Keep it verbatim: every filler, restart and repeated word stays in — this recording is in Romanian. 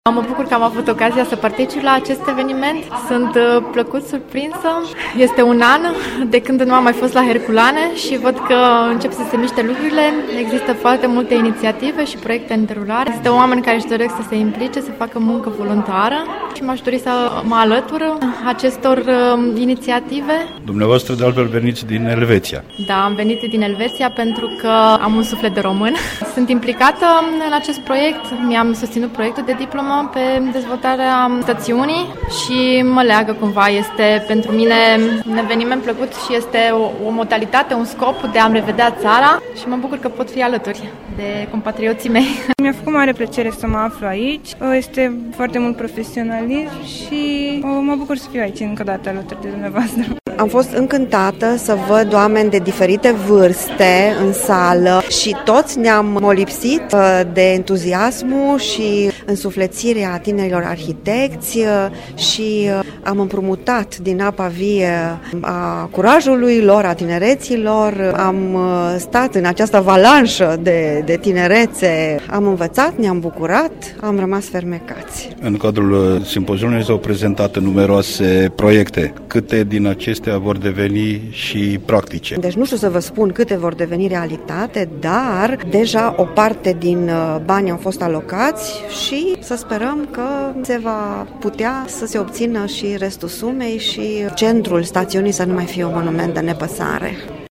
Mă bucur că am avut ocazia să particip la acest eveniment. Sunt plăcut surprinsă. Este un an de când nu am mai fost la Herculane și văd că încep să se miște lucrurile. Există foarte multe inițiative și proiecte în derulare. Există oameni care își doresc să se implice, să facă muncă voluntară și m-aș dori să mă alătur acestor uh, inițiative. Dumneavoastră de altfel veniți din Elveția. Da, am venit din Elveția pentru că am un suflet de român. Sunt implicată în acest proiect. Mi-am susținut proiectul de diplomă pe dezvoltarea stațiunii și mă leagă cumva. Este pentru mine un eveniment plăcut și este o, o modalitate, un scop de a-mi revedea țara și mă bucur că pot fi alături de compatrioții mei. Mi-a făcut mare plăcere să mă aflu aici. Este foarte mult profesionalism și mă bucur să fiu aici încă o dată alături de dumneavoastră. Am fost încântată să văd oameni de diferite vârste în sală și toți ne-am molipsit de entuziasmul și însuflețirea tinerilor arhitecți și am împrumutat din apa vie a curajului lor, a tinereților. Am stat în această avalanșă de, de tinerețe, am învățat, ne-am bucurat, am rămas fermecați. În cadrul simpoziului s-au prezentat numeroase proiecte. Câte din acestea vor deveni și practice? Deci nu știu să vă spun câte vor deveni realitate, dar deja o parte din bani au fost alocați și să sperăm că se va putea să se obțină și restul sumei și centrul stațiunii să nu mai fie un monument de nepăsare.